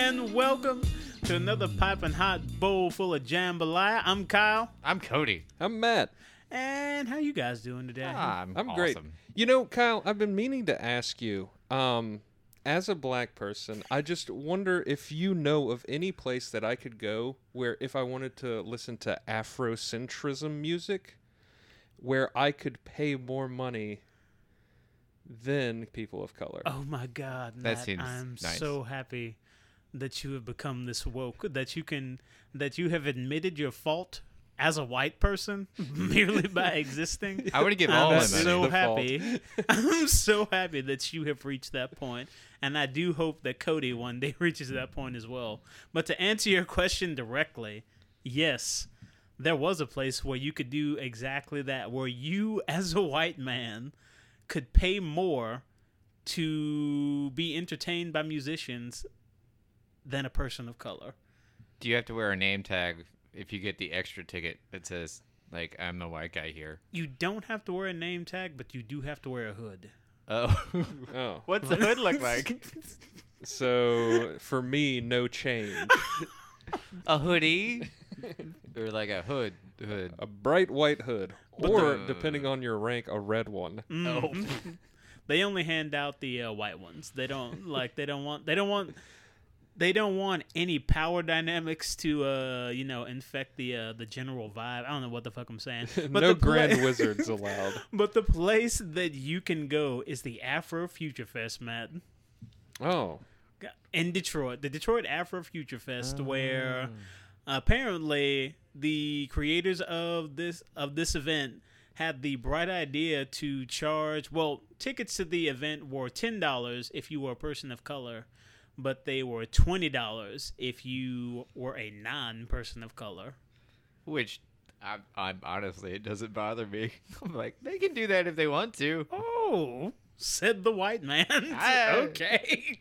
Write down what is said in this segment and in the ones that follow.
and welcome to another piping hot bowl full of jambalaya. I'm Kyle. I'm Cody. I'm Matt. And how you guys doing today? I'm I'm awesome. great. You know, Kyle, I've been meaning to ask you, as a black person, I just wonder if you know of any place that I could go where if I wanted to listen to Afrocentrism music, where I could pay more money than people of color. Oh my God, That Matt, seems I'm nice. so happy that you have become this woke, that you have admitted your fault as a white person merely by existing. I would give all I'm my so money. happy. I'm so happy that you have reached that point, and I do hope that Cody one day reaches that point as well. But to answer your question directly, yes, there was a place where you could do exactly that, where you, as a white man, could pay more to be entertained by musicians than a person of color. Do you have to wear a name tag if you get the extra ticket that says, like, I'm the white guy here? You don't have to wear a name tag, but you do have to wear a hood. Oh. Oh. What's the hood look like? So, for me, no change. A hoodie? Or like a hood. A bright white hood. But Or, depending on your rank, a red one. Oh. They only hand out the white ones. They don't like. They don't want any power dynamics to infect the general vibe. I don't know what the fuck I'm saying. But No the grand wizards allowed. But the place that you can go is the Afro Future Fest, Matt, Oh. in Detroit. The Detroit Afro Future Fest, where apparently the creators of this event had the bright idea to charge. Well, tickets to the event were $10 if you were a person of color, but they were $20 if you were a non-person of color. Which, I'm honestly, it doesn't bother me. I'm like, they can do that if they want to. Oh, said the white man. Ah. Okay.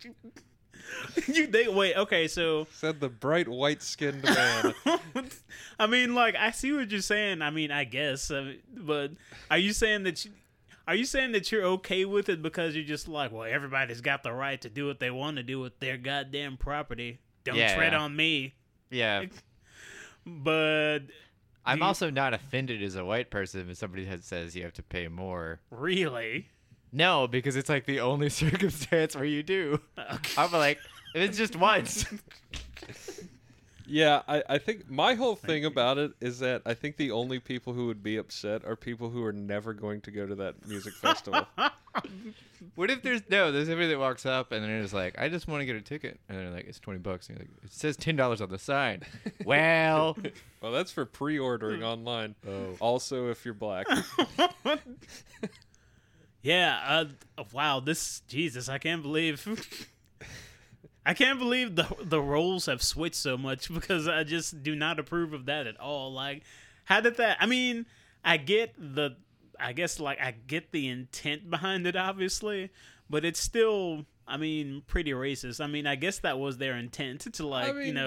Okay, so Said the bright white-skinned man. I mean, like, I see what you're saying. I mean, I guess, but are you saying that you're okay with it because you're just like, well, everybody's got the right to do what they want to do with their goddamn property. Don't Yeah. tread on me. Yeah. But I'm you- also not offended as a white person if somebody says you have to pay more. really, No, because it's like the only circumstance where you do. okay. I'm like, if it's just once. Yeah, I think my whole thing about it is that I think the only people who would be upset are people who are never going to go to that music festival. What if there's somebody that walks up and they're just like, I just want to get a ticket, and they're like, it's $20, and you're like, it says $10 on the sign. Well, Well, that's for pre-ordering online. Oh. Also, if you're black. Yeah. Wow. Jesus. I can't believe the roles have switched so much, because I just do not approve of that at all. Like, how did that? I mean, I get the intent behind it, obviously, but it's still, I mean, pretty racist. I mean, I guess that was their intent to, like,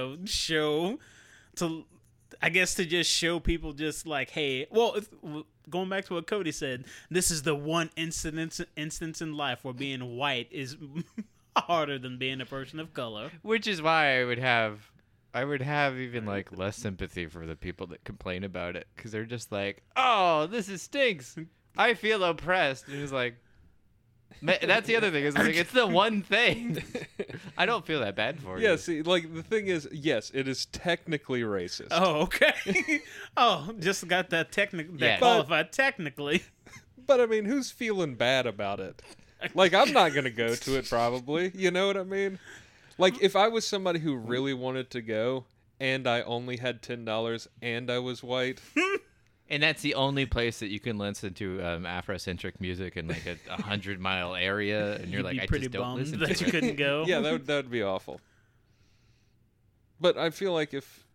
to just show people, just like, hey, well, going back to what Cody said, this is the one instance in life where being white is harder than being a person of color. which is why I would have even like less sympathy for the people that complain about it, because they're just like, oh, this stinks. I feel oppressed. And it's like, that's the other thing. Is like, it's the one thing. I don't feel that bad for you. Yeah, see, like, the thing is, yes, it is technically racist. Oh, okay. Oh, just got that Yeah. qualified technically. But, I mean, who's feeling bad about it? Like, I'm not going to go to it, probably. You know what I mean? Like, if I was somebody who really wanted to go, and I only had $10, and I was white... And that's the only place that you can listen to Afrocentric music in like a 100-mile area, and you're You'd like, be I pretty just don't bummed listen that to you it. couldn't go. Yeah, that would be awful. But I feel like if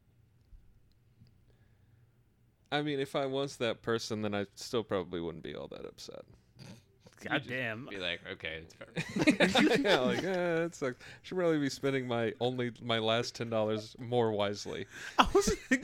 I was that person, then I still probably wouldn't be all that upset. God damn. Be like, okay, it's fair. Yeah, like, it sucks. Should really be spending my last $10 more wisely.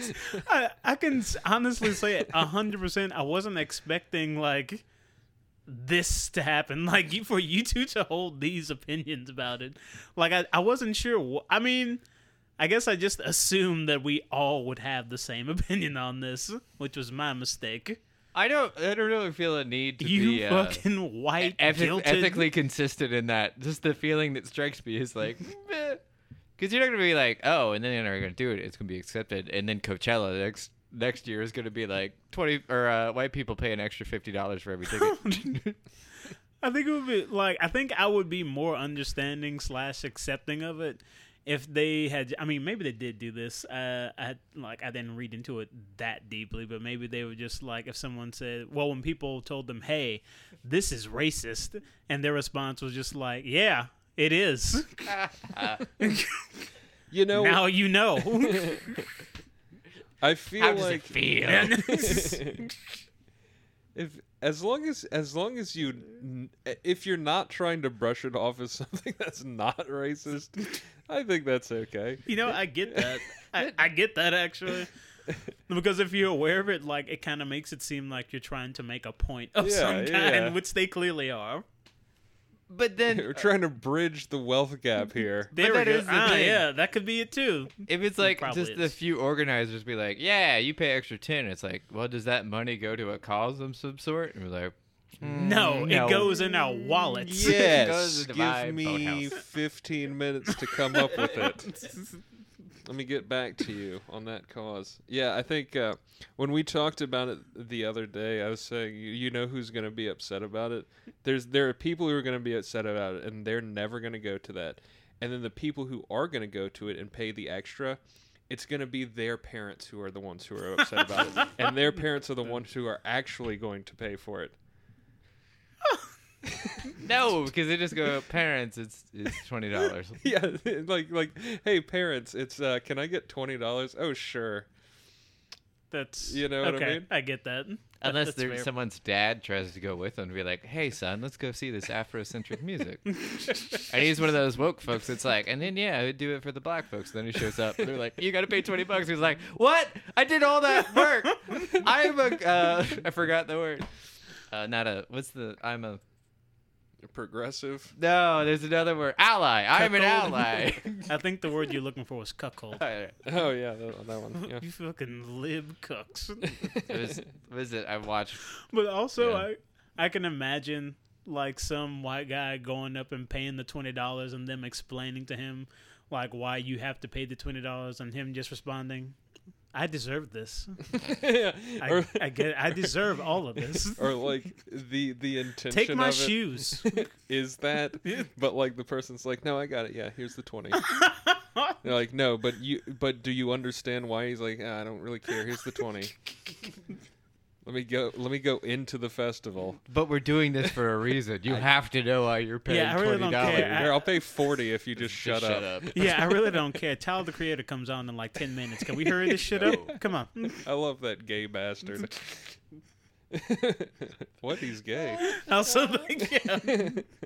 I can honestly say it 100%. I wasn't expecting like this to happen. Like, for you two to hold these opinions about it. Like, I wasn't sure. I mean, I guess I just assumed that we all would have the same opinion on this, which was my mistake. I don't really feel a need to You be fucking white, guilted. ethically consistent in that. Just the feeling that strikes me is like, because you're not gonna be like, oh, and then you're not gonna do it. It's gonna be accepted, and then Coachella next year is gonna be like 20 or white people pay an extra $50 for every ticket. I think it would be like, I think I would be more understanding / accepting of it if they had. I mean, maybe they did do this. I didn't read into it that deeply, but maybe they were just like, if someone said, well, when people told them, hey, this is racist, and their response was just like, yeah, it is. You know, Now you know. I feel How does like it feel? as long as you, if you're not trying to brush it off as something that's not racist, I think that's okay. You know, I get that. I get that, actually. Because if you're aware of it, like, it kind of makes it seem like you're trying to make a point of some kind, yeah. which they clearly are. But then We're trying to bridge the wealth gap here. There that we go. is the thing. Yeah, that could be it too. if it's like Probably just the is. few organizers be like, yeah, you pay extra 10, it's like, well, does that money go to a cause of some sort? And we're like, No, no. it goes in our wallets. Goes Yes, to give divide me boathouse. 15 minutes to come up with it. Let me get back to you on that cause. Yeah, I think when we talked about it the other day, I was saying, you know who's going to be upset about it? There are people who are going to be upset about it, and they're never going to go to that. And then the people who are going to go to it and pay the extra, it's going to be their parents who are the ones who are upset about it. And their parents are the ones who are actually going to pay for it. no, because they just go, parents, it's $20. Yeah, like, hey parents, it's can I get $20? Oh sure. That's You know what I okay. mean? I get that. Unless That's there's fair. someone's dad tries to go with them and be like, hey, son, let's go see this Afrocentric music. And he's one of those woke folks that's like, and then, yeah, I would do it for the black folks. Then he shows up. And they're like, you got to pay $20. He's like, what? I did all that work. I'm a, I forgot the word. I'm a, Progressive. no, there's another word. Ally. I'm an Cuckold. ally. I think the word you're looking for was cuckold. Oh yeah, that one. Yeah. You fucking lib cucks. What was it? I watched. But also, Yeah. I can imagine like some white guy going up and paying the $20 and them explaining to him like why you have to pay the $20 and him just responding, I deserve this. Yeah. Or, I deserve all of this. or like the intention Take my of shoes. it is that, but like the person's like, no, I got it. Yeah, here's the 20. They're like, no, but do you understand why? He's like, I don't really care. Here's the 20. Let me go into the festival. But we're doing this for a reason. You have to know why you're paying Yeah, I really $20. don't care. Here, I'll pay 40 if you just shut up. Yeah, I really don't care. Tyler the Creator comes on in like 10 minutes. Can we hurry this shit up? Come on. I love that gay bastard. What? He's gay. Also, yeah.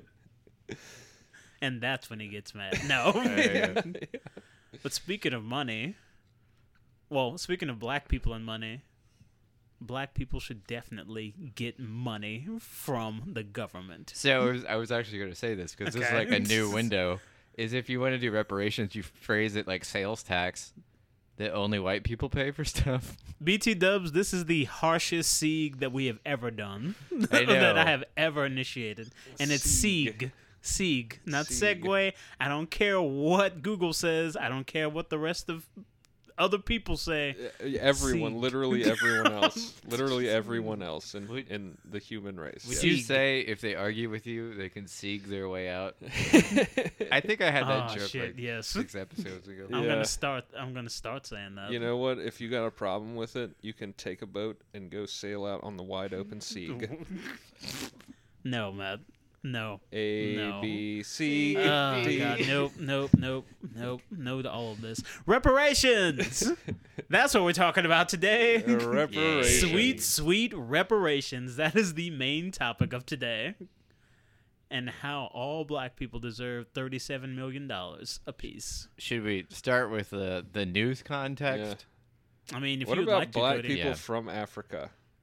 And that's when he gets mad. No. Yeah. But speaking of money, well, speaking of black people and money, black people should definitely get money from the government. So I was actually going to say this because this is Okay. like a new window. Is if you want to do reparations, you phrase it like sales tax that only white people pay for stuff. BT Dubs, this is the harshest sieg that we have ever done. I know. That I have ever initiated. And it's Sieg. sieg. Sieg, not Sieg. segue. I don't care what Google says. I don't care what the rest of other people say. Everyone, Sieg. literally everyone else, literally everyone else in the human race. Would yeah. you say if they argue with you, they can sieg their way out? I think I had that Oh, joke shit, like yes. 6 episodes ago. I'm Yeah. gonna start saying that. You know what? If you got a problem with it, you can take a boat and go sail out on the wide open sea. No, Matt. No. A No. B C Oh D. God! Nope. No to all of this. Reparations. That's what we're talking about today. Reparations. Sweet reparations. That is the main topic of today. And how all black people deserve $37 million apiece. Should we start with the news context? I mean, if What you'd about like to black go to people Yeah. from Africa?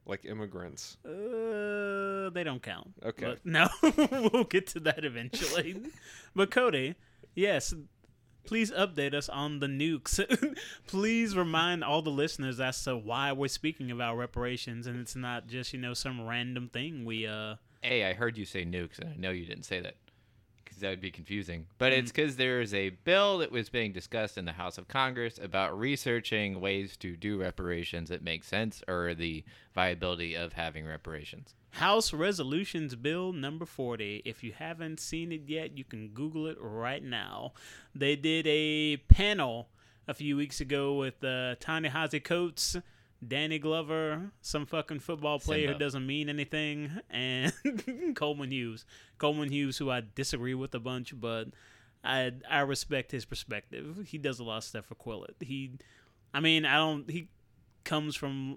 like immigrants? They don't count. Okay. But no, we'll get to that eventually. But Cody, yes, please update us on the nukes. Please remind all the listeners as to why we're speaking about reparations, and it's not just some random thing we Hey, I heard you say nukes, and I know you didn't say that because that would be confusing. But it's because there is a bill that was being discussed in the House of Congress about researching ways to do reparations that make sense or the viability of having reparations. House Resolutions Bill number 40. If you haven't seen it yet, you can Google it right now. They did a panel a few weeks ago with Ta-Nehisi Coates, Danny Glover, some fucking football player Simba. who doesn't mean anything, and Coleman Hughes. Coleman Hughes, who I disagree with a bunch, but I respect his perspective. He does a lot of stuff for Quillette. He comes from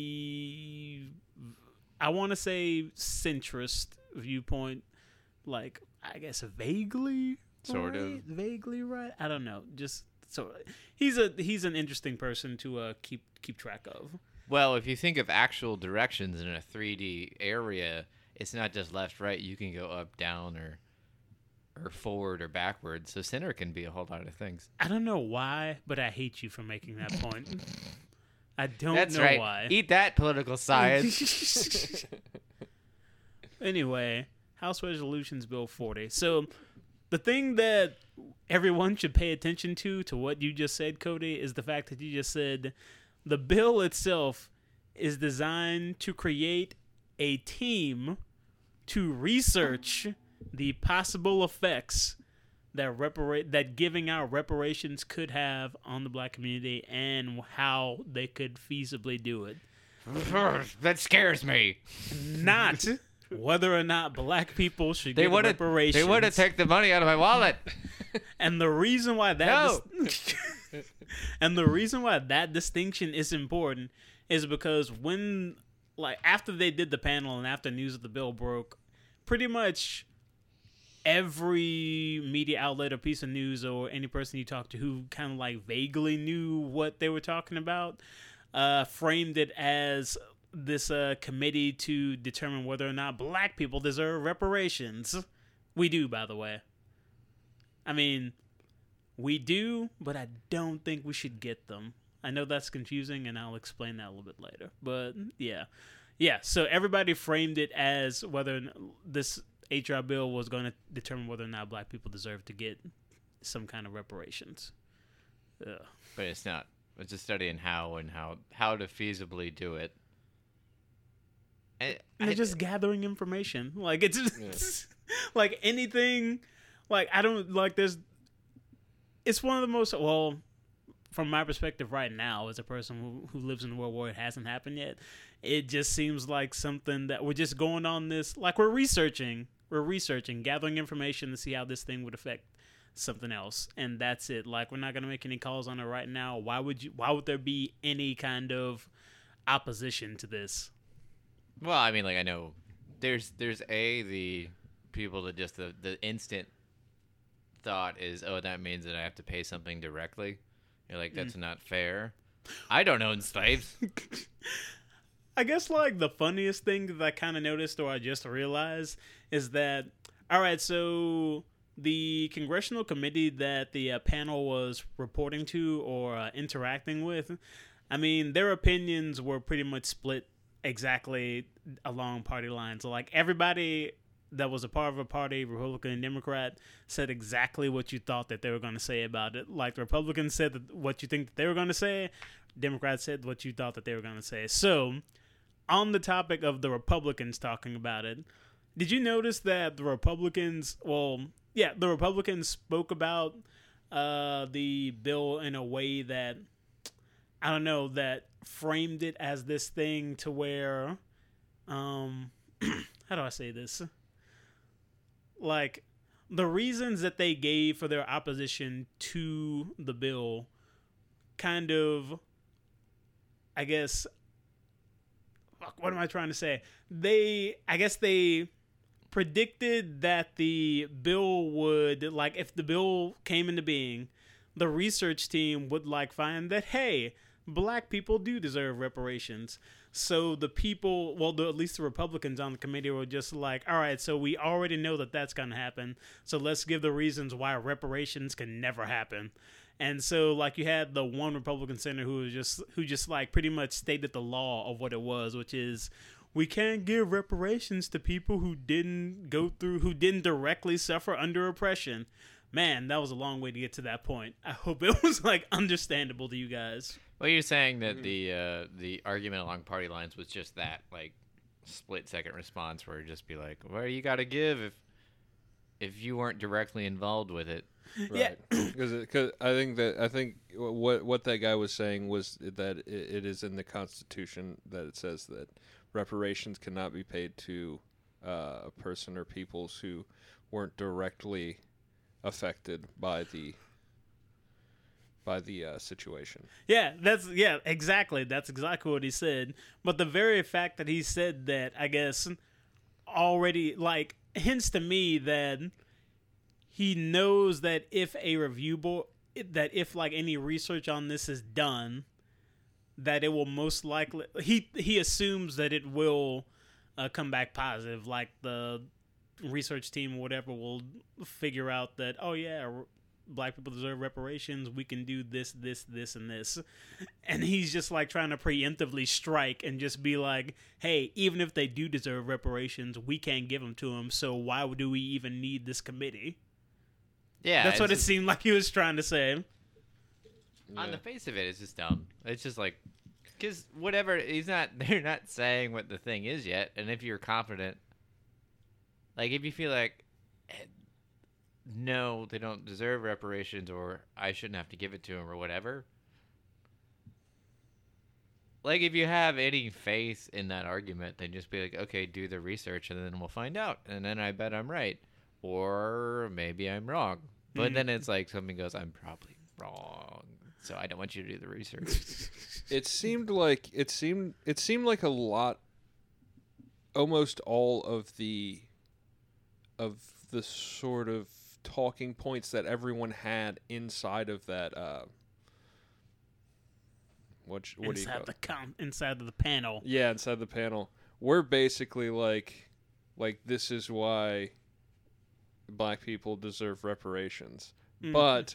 I want to say centrist viewpoint, like I guess vaguely right. I don't know. Just so he's an interesting person to keep track of. Well, if you think of actual directions in a 3D area, it's not just left, right. You can go up, down, or forward or backwards. So center can be a whole lot of things. I don't know why, but I hate you for making that point. I don't That's know right. why. Eat that, political science. Anyway, House Resolutions Bill 40. So the thing that everyone should pay attention to what you just said, Cody, is the fact that you just said the bill itself is designed to create a team to research the possible effects that giving out reparations could have on the black community and how they could feasibly do it. That scares me. Not whether or not black people should get reparations. They want to take the money out of my wallet. And the reason why that No. and the reason why that distinction is important is because after they did the panel and after news of the bill broke, pretty much every media outlet or piece of news or any person you talk to who kind of like vaguely knew what they were talking about framed it as this committee to determine whether or not black people deserve reparations. We do, by the way. I mean, we do, but I don't think we should get them. I know that's confusing, and I'll explain that a little bit later. But yeah. So everybody framed it as whether this HR bill was going to determine whether or not black people deserve to get some kind of reparations. Ugh. But it's not. It's just studying how to feasibly do it. They're just gathering information. Like it's like anything. Like I don't like. It's one of the most from my perspective right now, as a person who lives in a world where it hasn't happened yet. It just seems like something that we're just going on this. Like we're researching, gathering information to see how this thing would affect something else, and that's it. Like we're not gonna make any calls on it right now. Why would there be any kind of opposition to this? Well, I mean, like I know there's the people that just the instant thought is, oh, that means that I have to pay something directly. You're like, that's not fair. I don't own slaves. I guess like the funniest thing that I kind of noticed or I just realized is that, all right, so the congressional committee that the panel was reporting to or interacting with, I mean, their opinions were pretty much split exactly along party lines. So, like everybody that was a part of a party, Republican and Democrat, said exactly what you thought that they were going to say about it. Like the Republicans said that what you think that they were going to say, Democrats said what you thought that they were going to say. So, on the topic of the Republicans talking about it, did you notice that the Republicans spoke about the bill in a way that, I don't know, that framed it as this thing to where, how do I say this? Like, the reasons that they gave for their opposition to the bill kind of, I guess, what am I trying to say? I guess they predicted that the bill would, like, if the bill came into being, the research team would, like, find that, hey, black people do deserve reparations. So the people, well, at least the Republicans on the committee were just like, all right, so we already know that that's going to happen. So let's give the reasons why reparations can never happen. And so, like, you had the one Republican senator who just like pretty much stated the law of what it was, which is we can't give reparations to people who didn't directly suffer under oppression. Man, that was a long way to get to that point. I hope it was like understandable to you guys. Well, you're saying that the argument along party lines was just that, like, split-second response where it'd just be like, well, you got to give if you weren't directly involved with it. Right. Because I think what that guy was saying was that it is in the Constitution that it says that reparations cannot be paid to a person or peoples who weren't directly affected by the situation. Yeah, exactly. That's exactly what he said. But the very fact that he said that, I guess, already like hints to me that he knows that if a review board, that if like any research on this is done, that it will most likely he assumes that it will come back positive. Like the research team or whatever will figure out that, oh yeah, black people deserve reparations. We can do this, this, this, and this. And he's just like trying to preemptively strike and just be like, hey, even if they do deserve reparations, we can't give them to them. So why do we even need this committee? Yeah, that's what it seemed like he was trying to say. On the face of it, it's just dumb. It's just like, because whatever, they're not saying what the thing is yet. And if you're confident, like if you feel like, no, they don't deserve reparations, or I shouldn't have to give it to them, or whatever. Like, if you have any faith in that argument, then just be like, okay, do the research, and then we'll find out. And then I bet I'm right. Or maybe I'm wrong. But then it's like something goes, I'm probably wrong. So I don't want you to do the research. It seemed like a lot, almost all of the sort of talking points that everyone had inside of that what do you call it? Inside of the panel. Yeah, inside the panel. We're basically like this is why black people deserve reparations. But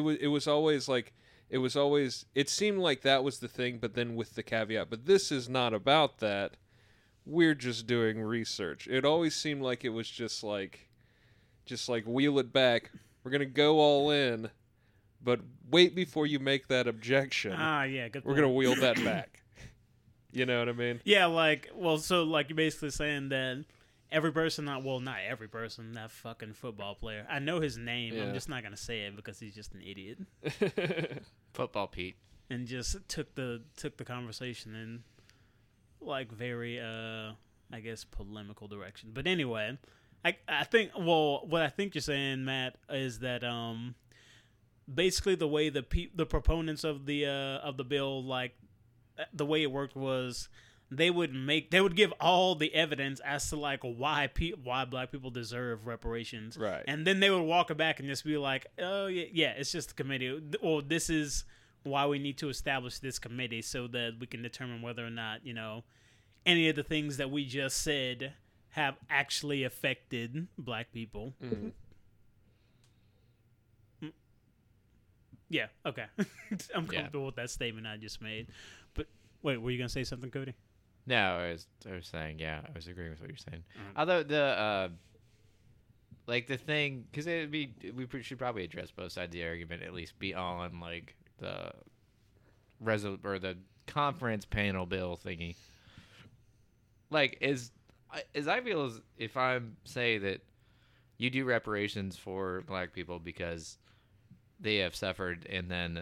it seemed like that was the thing, but then with the caveat, but this is not about that. We're just doing research. It always seemed like it was just like wheel it back. We're going to go all in, but wait before you make that objection. Yeah, good point. We're going to wheel that back. You know what I mean? Yeah, so you're basically saying that every person, not every person, that fucking football player. I know his name. Yeah. I'm just not going to say it because he's just an idiot. Football Pete. And just took the conversation in like very I guess polemical direction. But anyway, I think what I think you're saying, Matt, is that basically the way the proponents of the bill, like the way it worked was they would give all the evidence as to like why black people deserve reparations, right? And then they would walk it back and just be like, oh yeah, it's just a committee, or this is why we need to establish this committee so that we can determine whether or not, you know, any of the things that we just said have actually affected black people. Mm-hmm. Yeah, okay. I'm comfortable with that statement I just made. But wait, were you gonna say something, Cody? No, I was saying, I was agreeing with what you're saying. Although the the thing, because we should probably address both sides of the argument, at least beyond like the the conference panel bill thingy. Like, as I feel as if I'm say that you do reparations for black people because they have suffered and then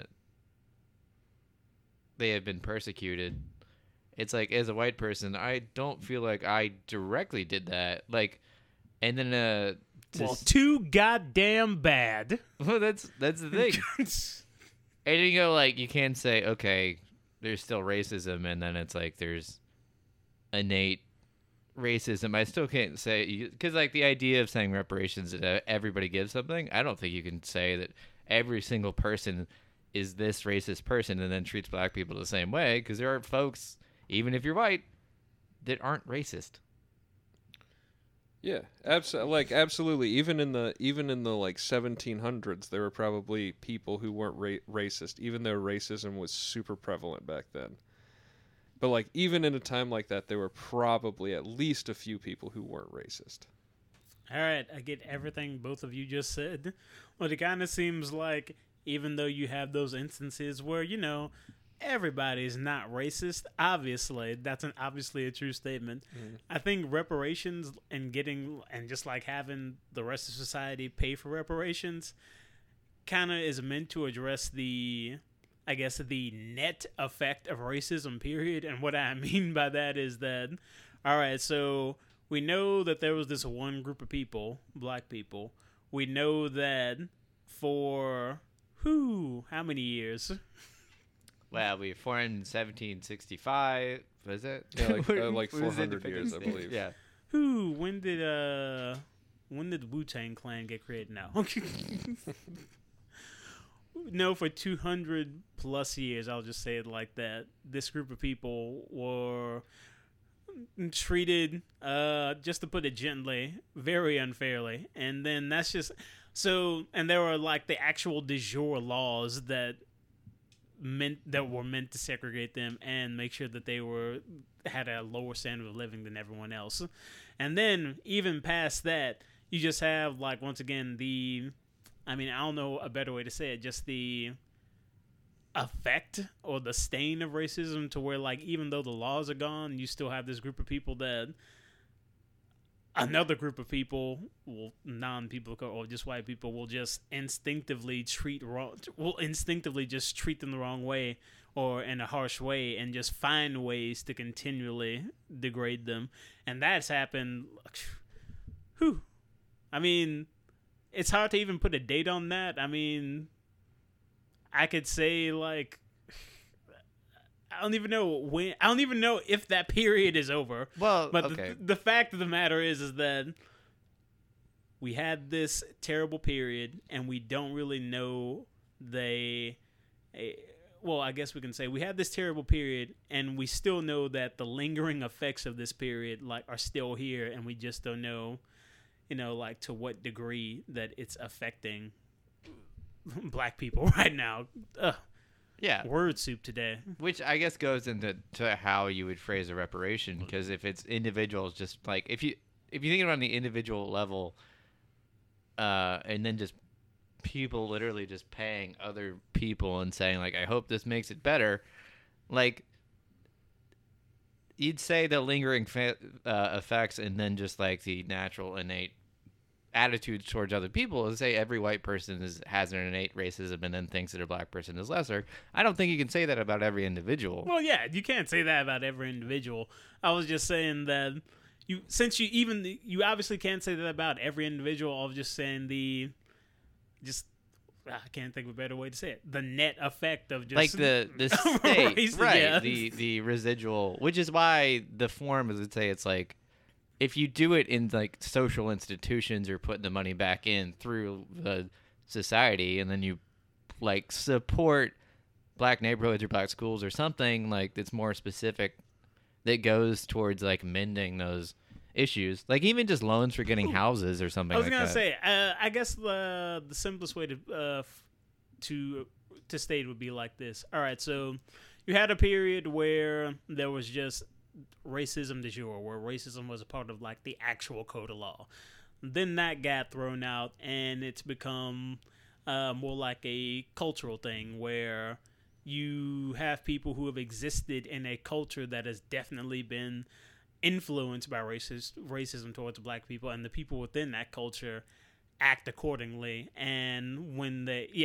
they have been persecuted. It's like, as a white person, I don't feel like I directly did that. Like, and then too goddamn bad. Well, that's the thing. And you go like, you can say, okay, there's still racism, and then it's like there's innate racism. I still can't say, because like the idea of saying reparations that everybody gives something, I don't think you can say that every single person is this racist person and then treats black people the same way, because there are folks even if you're white, that aren't racist. Yeah, absolutely. Even in the like 1700s, there were probably people who weren't racist, even though racism was super prevalent back then. But like even in a time like that, there were probably at least a few people who weren't racist. All right, I get everything both of you just said. Well, it kind of seems like even though you have those instances where, you know, everybody's not racist, obviously, that's obviously a true statement. I think reparations and just like having the rest of society pay for reparations kind of is meant to address the net effect of racism, period. And what I mean by that is that, all right, so we know that there was this one group of people, black people. We know that for how many years? Well, we formed in 1765. Was it? Yeah, like, When like was 400 Independence years, I Day? believe. Yeah. When did Wu-Tang Clan get created? No. No, for 200 plus years, I'll just say it like that. This group of people were treated, just to put it gently, very unfairly. And then that's just and there were like the actual de jure laws that were meant to segregate them and make sure that they had a lower standard of living than everyone else. And then even past that, you just have like, once again, I don't know a better way to say it, just the effect or the stain of racism, to where like even though the laws are gone, you still have this group of people that another group of people, well, non-people or just white people, will just instinctively just treat them the wrong way or in a harsh way, and just find ways to continually degrade them. And that's happened. I mean, it's hard to even put a date on that. I mean, I could say like, I don't even know when. I don't even know if that period is over. Well, but okay. the fact of the matter is that we had this terrible period, and we don't really know well, I guess we can say we had this terrible period, and we still know that the lingering effects of this period like are still here, and we just don't know, like to what degree that it's affecting black people right now. Ugh. Yeah. Word soup today. Which I guess goes into how you would phrase a reparation, because if it's individuals, just like if you think about the individual level, and then just people literally just paying other people and saying like, I hope this makes it better, like you'd say the lingering effects, and then just like the natural innate attitudes towards other people, is say every white person has an innate racism and then thinks that a black person is lesser. I don't think you can say that about every individual. Well, yeah, you can't say that about every individual. I was just saying that you obviously can't say that about every individual. I was just saying I can't think of a better way to say it. The net effect of just like the state, right? Yeah. The residual, which is why the form would say it's like, if you do it in like social institutions, you're putting the money back in through the society, and then you like support black neighborhoods or black schools or something like that's more specific, that goes towards like mending those issues, like even just loans for getting houses or something. I was gonna say, I guess the simplest way to state would be like this. All right, so you had a period where there was just racism de jure, where racism was a part of like the actual code of law. Then that got thrown out, and it's become more like a cultural thing, where you have people who have existed in a culture that has definitely been influenced by racism towards black people, and the people within that culture act accordingly. And when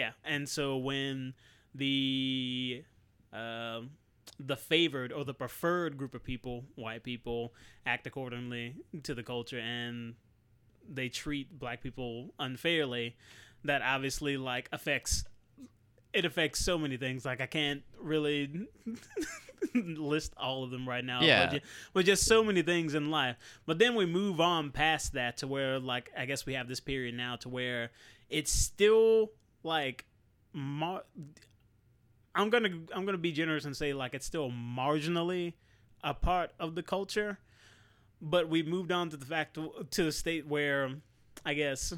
the favored or the preferred group of people, white people, act accordingly to the culture, and they treat black people unfairly, that obviously like affects so many things. Like I can't really list all of them right now, but just so many things in life. But then we move on past that to where, like, I guess we have this period now to where it's still like I'm gonna be generous and say like it's still marginally a part of the culture, but we moved on to the state where, I guess,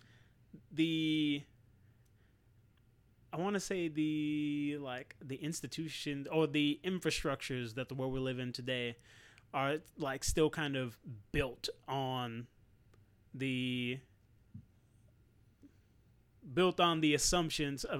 I want to say the institutions or the infrastructures that the world we live in today are like still kind of built on the assumptions of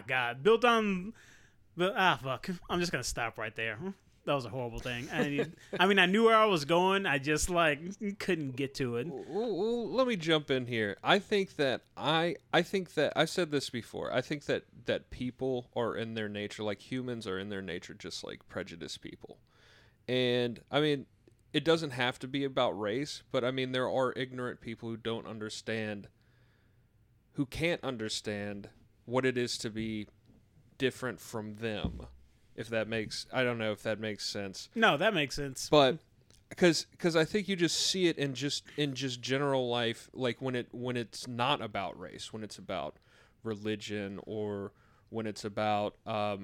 fuck. I'm just gonna stop right there. That was a horrible thing. I mean, I knew where I was going. I just couldn't get to it. Well, let me jump in here. I think that I've said this before. I think that people are in their nature, like humans are in their nature, just like prejudiced people. And I mean, it doesn't have to be about race, but I mean, there are ignorant people who can't understand what it is to be different from them. I don't know if that makes sense. No, that makes sense. But because I think you just see it in just general life, like when it's not about race, when it's about religion, or when it's about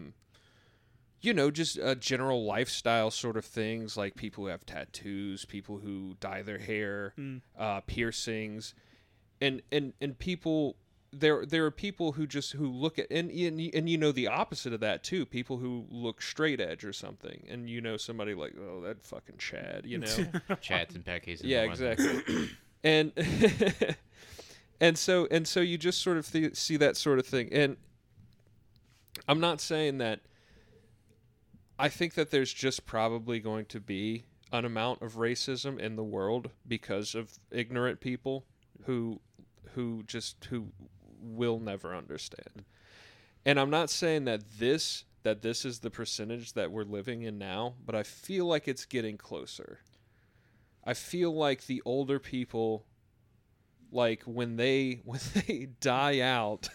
just general lifestyle sort of things, like people who have tattoos, people who dye their hair, piercings, and people. There are people who look at and the opposite of that too. People who look straight edge or something, and somebody like, oh, that fucking Chad, Chads and Peckies. Yeah, exactly. and and so you just sort of see that sort of thing. And I'm not saying that. I think that there's just probably going to be an amount of racism in the world because of ignorant people who will never understand. And I'm not saying that this is the percentage that we're living in now, but I feel like it's getting closer. I feel like the older people, like when they die out,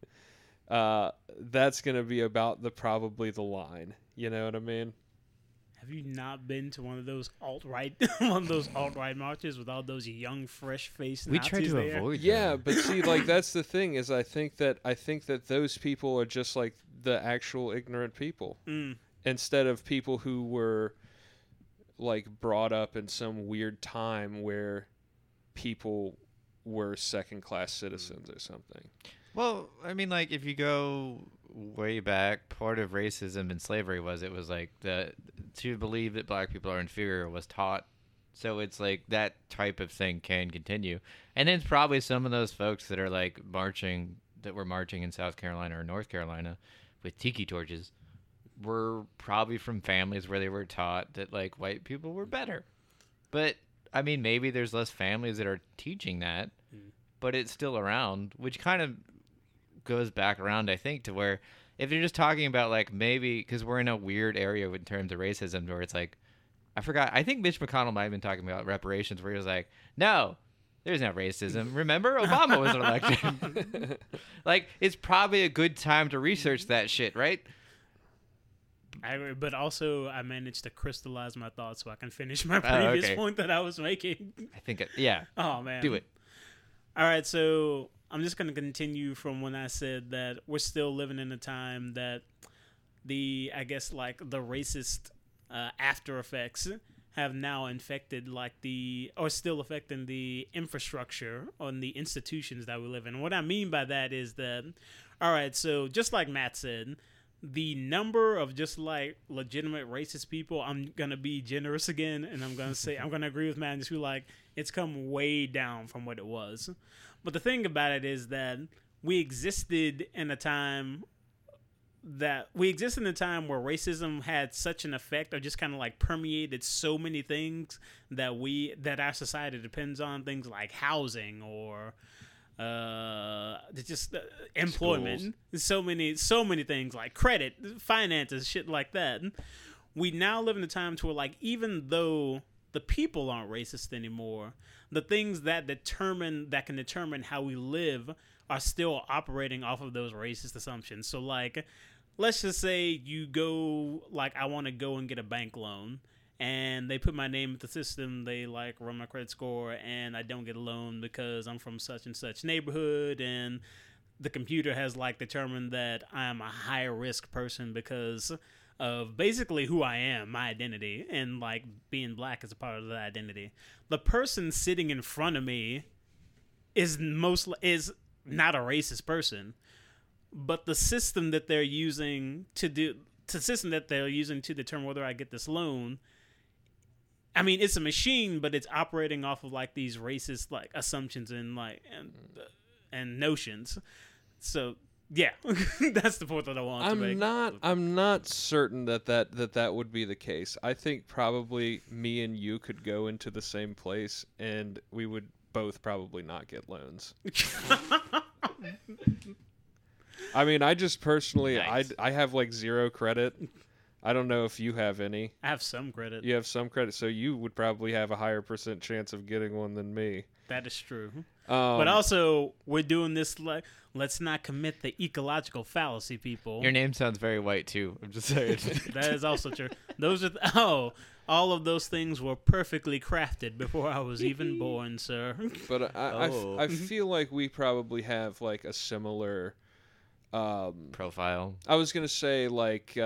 that's going to be about probably the line. You know what I mean? Have you not been to one of those alt-right marches with all those young, fresh-faced We Nazis try to there? avoid Yeah, that. but see, like that's the thing is I think that those people are just like the actual ignorant people, instead of people who were like brought up in some weird time where people were second-class citizens or something. Well, I mean, like, if you go way back, part of racism and slavery was like to believe that black people are inferior was taught. So it's like that type of thing can continue. And then it's probably some of those folks that are like that were marching in South Carolina or North Carolina with tiki torches were probably from families where they were taught that like white people were better. But I mean, maybe there's less families that are teaching that, but it's still around, which kind of goes back around, I think, to where if you're just talking about like maybe because we're in a weird area in terms of racism where it's like, I think Mitch McConnell might have been talking about reparations where he was like, no, there's no racism. Remember, Obama was elected. Like, it's probably a good time to research that shit, right? I agree, but also I managed to crystallize my thoughts so I can finish my previous point that I was making. I think, yeah. Oh, man. Do it. All right, so I'm just going to continue from when I said that we're still living in a time that the racist after effects have now infected still affecting the infrastructure on the institutions that we live in. What I mean by that is that, all right, so just like Matt said, the number of just like legitimate racist people, I'm going to be generous again, and I'm going to say, I'm going to agree with Matt and just be like, it's come way down from what it was. But the thing about it is that we existed in a time where racism had such an effect or just kind of like permeated so many things that our society depends on, things like housing or employment, so many things like credit, finances, shit like that. We now live in a time to where like even though the people aren't racist anymore, the things that can determine how we live are still operating off of those racist assumptions. So like, let's just say you go like, I want to go and get a bank loan, and they put my name in the system, they like run my credit score, and I don't get a loan because I'm from such and such neighborhood, and the computer has like determined that I'm a high risk person because of basically who I am, my identity, and like being black is a part of the identity. The person sitting in front of me is not a racist person, but the system that they're using to determine whether I get this loan, I mean, it's a machine, but it's operating off of like these racist like assumptions and like and notions. So yeah, that's the point that I want to make. I'm not certain that would be the case. I think probably me and you could go into the same place and we would both probably not get loans. I mean, I just personally, Nice. I have like 0 credit. I don't know if you have any. I have some credit. You have some credit, so you would probably have a higher % chance of getting one than me. That is true. But also, we're doing this like, let's not commit the ecological fallacy, people. Your name sounds very white too. I'm just saying. That is also true. Those are all of those things were perfectly crafted before I was even born, sir. But I feel like we probably have like a similar Profile. I was gonna say like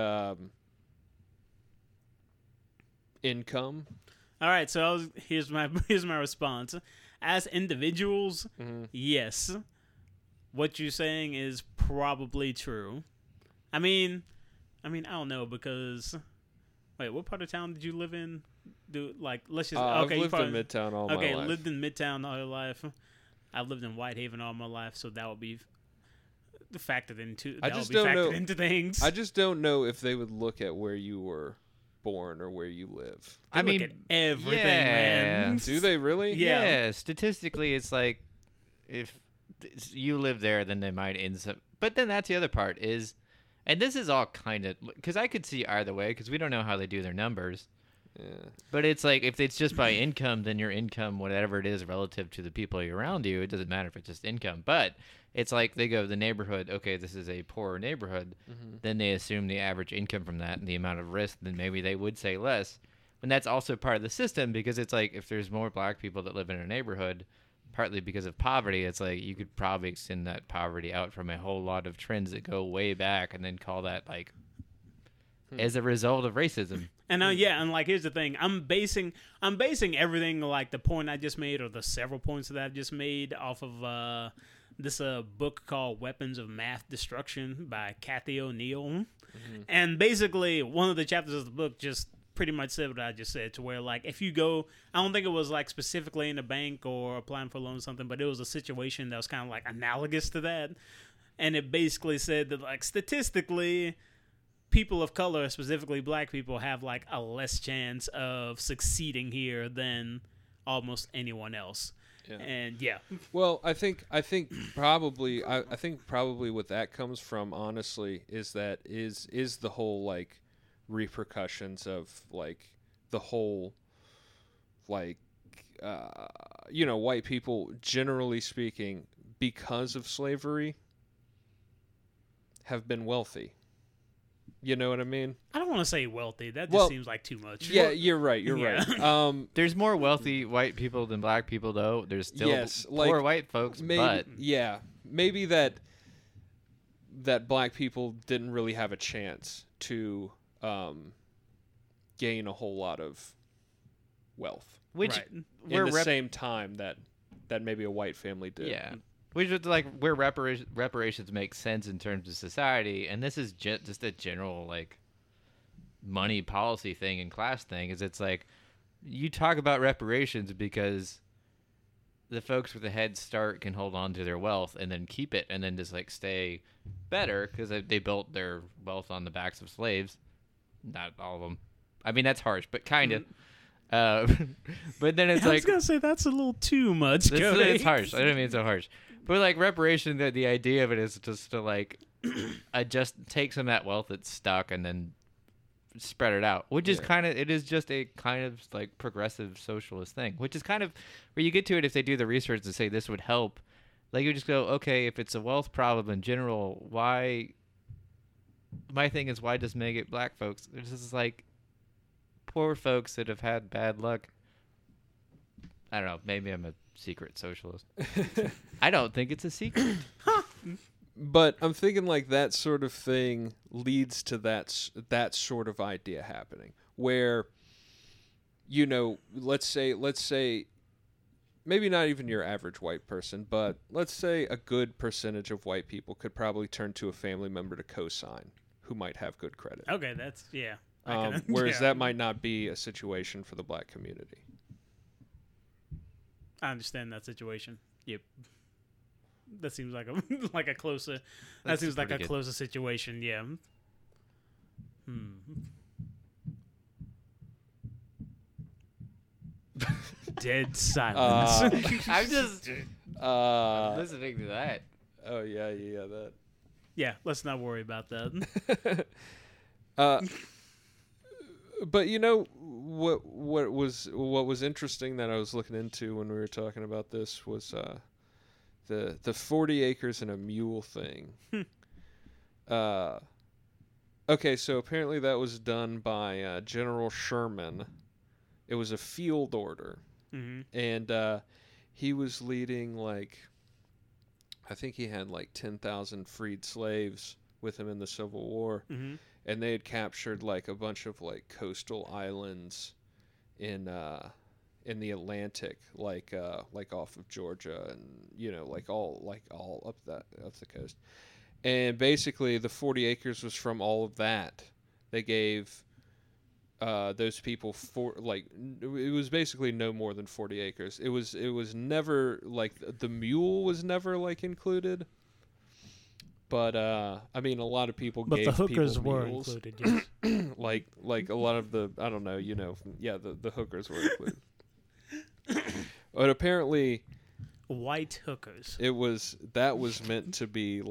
income. All right, so here's my response. As individuals, yes, what you're saying is probably true. I mean, I don't know because wait, what part of town did you live in? Let's just I've lived in Midtown all my life. Okay, lived in Midtown all your life. I've lived in Whitehaven all my life, so that would be factored into things. I just don't know if they would look at where you were born or where you live. They look at everything, man. Do they really? Yeah. Statistically, it's like if you live there, then they might end some. But then that's the other part is, and this is all kind of because I could see either way because we don't know how they do their numbers. Yeah. But it's like if it's just by income, then your income, whatever it is, relative to the people around you, it doesn't matter if it's just income. But it's like they go the neighborhood. Okay, this is a poorer neighborhood. Then they assume the average income from that and the amount of risk. Then maybe they would say less. And that's also part of the system because it's like if there's more black people that live in a neighborhood, partly because of poverty, it's like you could probably extend that poverty out from a whole lot of trends that go way back and then call that like as a result of racism. And and like here's the thing, I'm basing everything like the point I just made or the several points that I've just made off of this book called Weapons of Math Destruction by Cathy O'Neil. And basically one of the chapters of the book just pretty much said what I just said, to where like if you go, I don't think it was like specifically in a bank or applying for a loan or something, but it was a situation that was kind of like analogous to that. And it basically said that like statistically people of color, specifically black people, have like a less chance of succeeding here than almost anyone else. Yeah. And yeah. Well, I think probably what that comes from, honestly, is the whole like repercussions of like the whole like white people, generally speaking, because of slavery, have been wealthy. You know what I mean? I don't want to say wealthy. That just seems like too much. Yeah, you're right. You're right. There's more wealthy white people than black people, though. There's still poor white folks, but maybe that black people didn't really have a chance to gain a whole lot of wealth, which right. in the same time that maybe a white family did. Yeah. Which is like where reparations make sense in terms of society, and this is just a general like money policy thing and class thing. Is it's like you talk about reparations because the folks with a head start can hold on to their wealth and then keep it and then just like stay better because they built their wealth on the backs of slaves. Not all of them. I mean that's harsh, but kind of. But then it's I like was gonna say that's a little too much. It's harsh. I don't mean it's so harsh. But like reparation, the idea of it is just to like just take some of that wealth that's stuck and then spread it out, which is it is just a kind of like progressive socialist thing, which is kind of where you get to it if they do the research to say this would help. Like you just go, okay, if it's a wealth problem in general, why? My thing is, why just make it black folks? This is like poor folks that have had bad luck. I don't know. Maybe I'm a secret socialist. I don't think it's a secret. But I'm thinking like that sort of thing leads to that sort of idea happening, where, you know, let's say maybe not even your average white person, but let's say a good percentage of white people could probably turn to a family member to co-sign who might have good credit. Okay, that's yeah. Whereas yeah. that might not be a situation for the black community. I understand that situation. Yep. That seems like a like a closer. That That's seems like a pretty good. closer situation. Yeah. Dead silence. I'm just Uh, listening to that. oh yeah, that. Yeah, let's not worry about that. But you know what was interesting that I was looking into when we were talking about this was the 40 acres and a mule thing. Okay, so apparently that was done by General Sherman. It was a field order, and he was leading I think he had 10,000 freed slaves with him in the Civil War. And they had captured a bunch of coastal islands in the Atlantic, like off of Georgia, and all up the coast. And basically, the 40 acres was from all of that. They gave those people it was basically no more than 40 acres. It was never the mule was never included. But I mean, a lot of people But gave the hookers people were mules. included. Yes. like a lot of the, I don't know, the hookers were included. But apparently White hookers. that was meant to be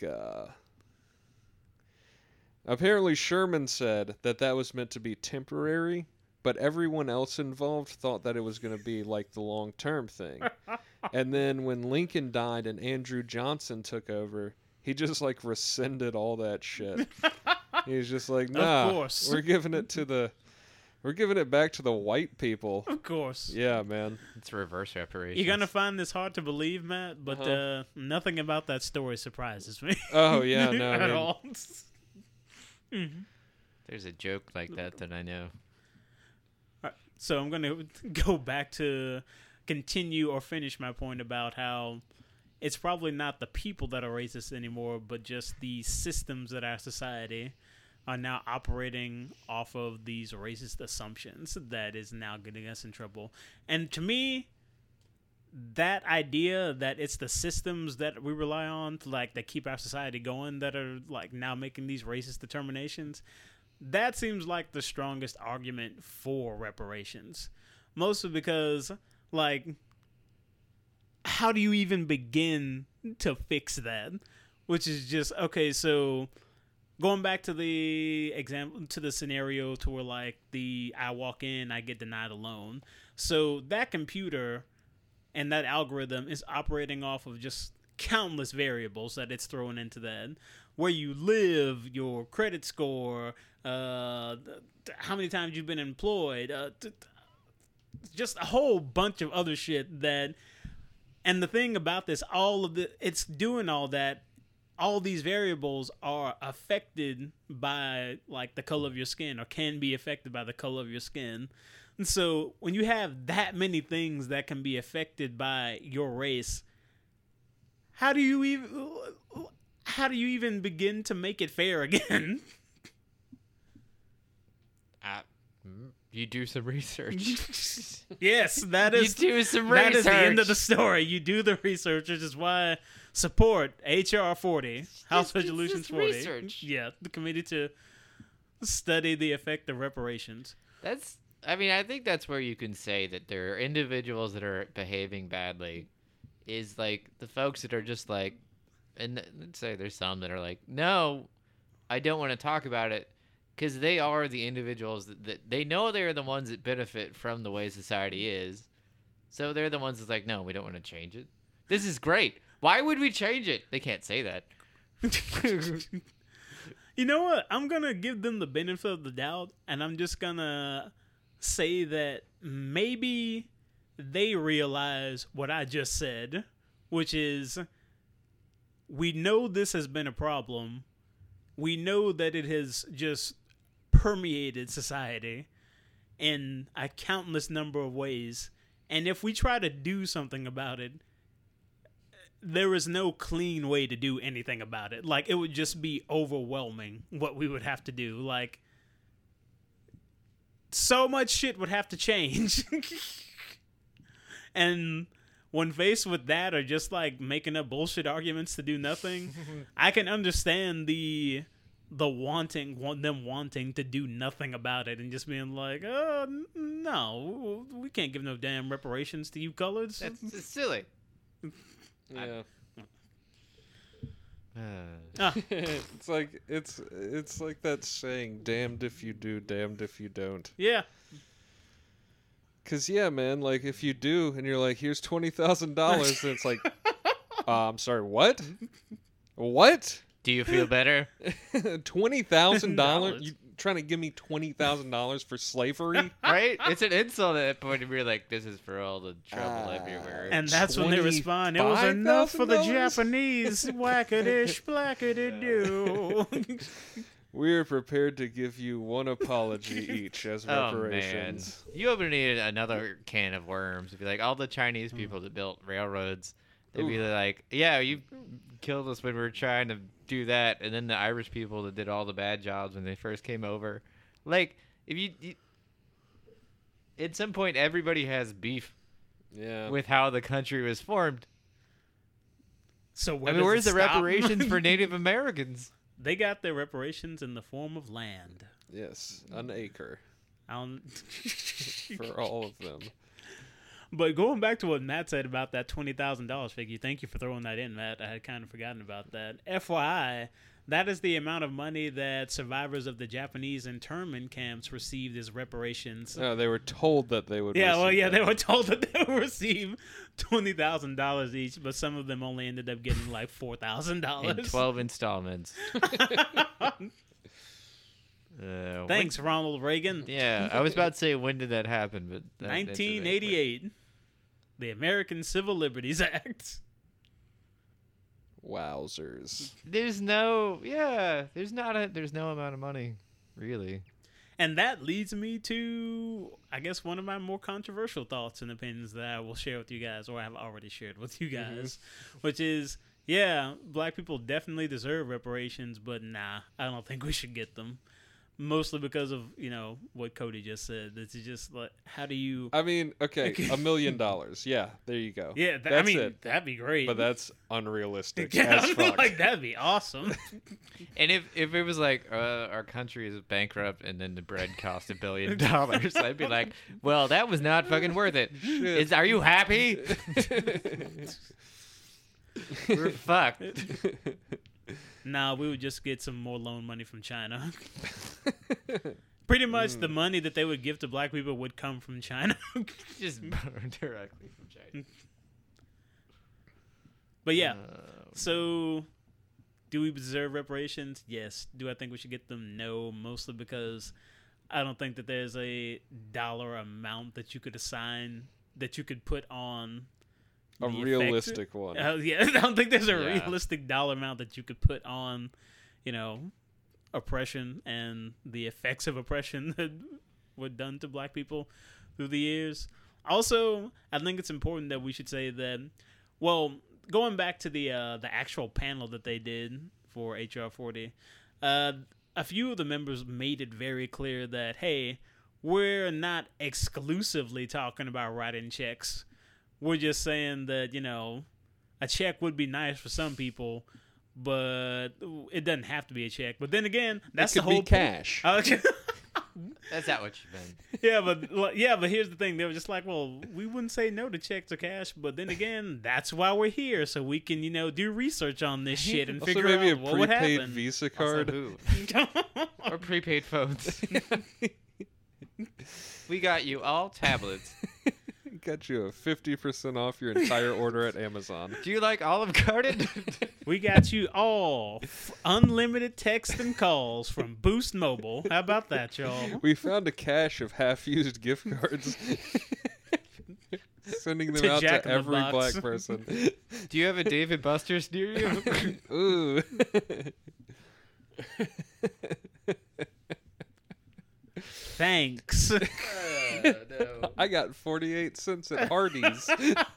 apparently Sherman said that was meant to be temporary, but everyone else involved thought that it was going to be the long-term thing. And then when Lincoln died and Andrew Johnson took over, he just rescinded all that shit. He's just nah, Of course. we're giving it back to the white people. Of course. Yeah, man. It's reverse reparations. You're gonna find this hard to believe, Matt, but nothing about that story surprises me. Oh yeah, no, I at mean, all. There's a joke like that I know. So I'm gonna go back to continue or finish my point about how it's probably not the people that are racist anymore, but just the systems that our society are now operating off of these racist assumptions that is now getting us in trouble. And to me, that idea that it's the systems that we rely on to that keep our society going that are now making these racist determinations, that seems like the strongest argument for reparations. Mostly because how do you even begin to fix that? Which is just, okay, so going back to the example, to the scenario to where I walk in, I get denied a loan. So that computer and that algorithm is operating off of just countless variables that it's throwing into that. Where you live, your credit score, how many times you've been employed, just a whole bunch of other shit that. And the thing about this, it's doing all that. All these variables are affected by the color of your skin, or can be affected by the color of your skin. And so when you have that many things that can be affected by your race, how do you even begin to make it fair again? You do some research. Yes, that is. You do some That research. is the end of the story. You do the research, which is why support HR 40, House Resolutions 40. Research. Yeah, the committee to study the effect of reparations. I think that's where you can say that there are individuals that are behaving badly. Is the folks that are just and let's say there's some that are no, I don't want to talk about it. Because they are the individuals that they know they're the ones that benefit from the way society is. So they're the ones that's no, we don't want to change it. This is great. Why would we change it? They can't say that. You know what? I'm going to give them the benefit of the doubt, and I'm just going to say that maybe they realize what I just said, which is we know this has been a problem. We know that it has just permeated society in a countless number of ways. And if we try to do something about it, there is no clean way to do anything about it. Like, it would just be overwhelming what we would have to do. Like, so much shit would have to change. And when faced with that, or just like making up bullshit arguments to do nothing, I can understand them wanting to do nothing about it and just being like, oh no, we can't give no damn reparations to you coloreds. It's silly. Yeah. it's like that saying, damned if you do, damned if you don't. Yeah. Cause yeah, man, like if you do and you're like, here's $20,000, and it's like, I'm sorry, what? What? Do you feel better? $20,000? You trying to give me $20,000 for slavery? Right? It's an insult at that point to be like, this is for all the trouble everywhere. And that's when they respond, it was enough for the Japanese. Whackadish, blackadoo. We're prepared to give you one apology each as reparations. Oh, man. You open another can of worms. It'd be like all the Chinese people that built railroads. They'd be like, yeah, you killed us when we were trying to do that. And then the Irish people that did all the bad jobs when they first came over. Like, if you at some point, everybody has beef with how the country was formed. So where's the reparations for Native Americans? They got their reparations in the form of land. Yes, an acre. For all of them. But going back to what Matt said about that $20,000 figure, thank you for throwing that in, Matt. I had kind of forgotten about that. FYI, that is the amount of money that survivors of the Japanese internment camps received as reparations. No, they were told that they would. They were told that they would receive $20,000 each, but some of them only ended up getting like $4,000 in 12 installments. Thanks, Ronald Reagan. Yeah, I was about to say, when did that happen? But 1988, the American Civil Liberties Act. Wowzers. There's no amount of money, really. And that leads me to, I guess, one of my more controversial thoughts and opinions that I will share with you guys, or I've already shared with you guys, which is, yeah, black people definitely deserve reparations, but nah, I don't think we should get them. Mostly because of, what Cody just said. It's just like, how do you... I mean, okay, $1 million. Yeah, there you go. Yeah, that's it. That'd be great. But that's unrealistic yeah, as fuck. Like, that'd be awesome. And if it was like, our country is bankrupt and then the bread cost $1 billion, I'd be like, well, that was not fucking worth it. Are you happy? We're fucked. Nah, we would just get some more loan money from China. Pretty much the money that they would give to black people would come from China. Just directly from China. But yeah, so do we deserve reparations? Yes. Do I think we should get them? No, mostly because I don't think that there's a dollar amount that you could assign, that you could put on a realistic one. Yeah, I don't think there's a realistic dollar amount that you could put on, oppression and the effects of oppression that were done to black people through the years. Also, I think it's important that we should say that, well, going back to the actual panel that they did for HR 40, a few of the members made it very clear that, hey, we're not exclusively talking about writing checks. We're just saying that, a check would be nice for some people, but it doesn't have to be a check. But then again, that's the whole cash. That's not what you meant. Yeah, but here's the thing. They were just like, well, we wouldn't say no to checks or cash, but then again, that's why we're here, so we can, do research on this shit and figure out what would happen. Maybe a prepaid Visa card. Or prepaid phones. We got you all tablets. Got you a 50% off your entire order at Amazon. Do you like Olive Garden? We got you all unlimited text and calls from Boost Mobile. How about that, y'all? We found a cache of half-used gift cards. Sending them To out Jack to in the every Box. black person. Do you have a Dave and Buster's near you? Ooh. Thanks. No. I got 48 cents at Hardee's.